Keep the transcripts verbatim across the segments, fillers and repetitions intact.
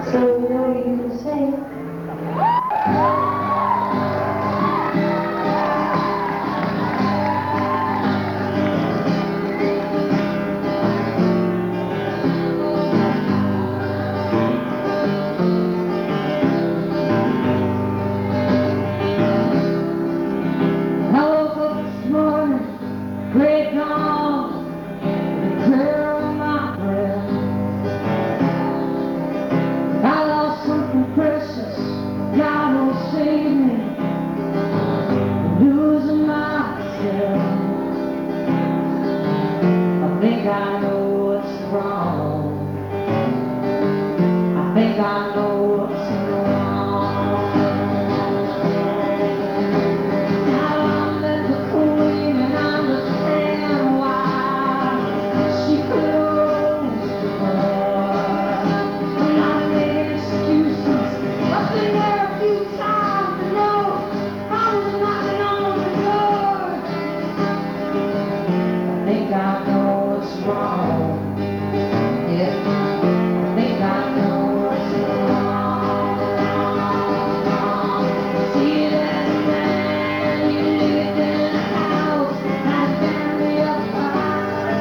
So you know you can sing. I woke up this morning, great dawn, the prayer on my breath. I lost something precious, God will save me, losing myself. I think I know what's wrong. I think I know what's wrong. Now I'm at the queen and I understand why she closed the door. I'm not making excuses. I've been there a few times to know I was knocking on the door. I think I know what's wrong. Yeah. I think I know what's wrong. See that man you lived in the house has been reapplied.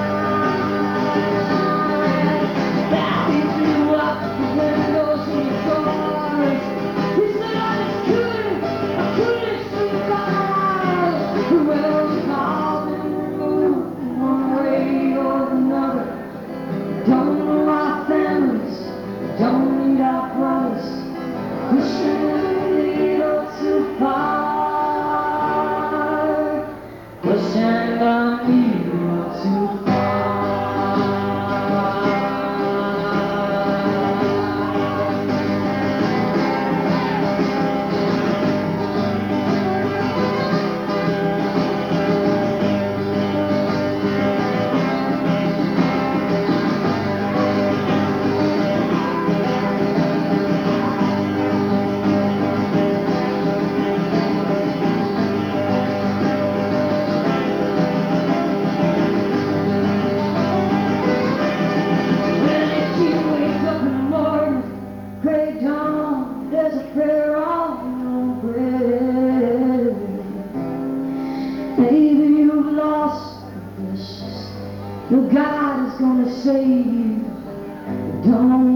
Now he blew up the windows and the doors. He said I just couldn't, I couldn't survive. Well, we've all been removed one way or another. Don't know our families, don't need our brothers. We shouldn't lead too far. We shouldn't lead too far. Great dawn, there's a prayer on your grave. Maybe you've lost the precious. Your God is gonna save you. Don't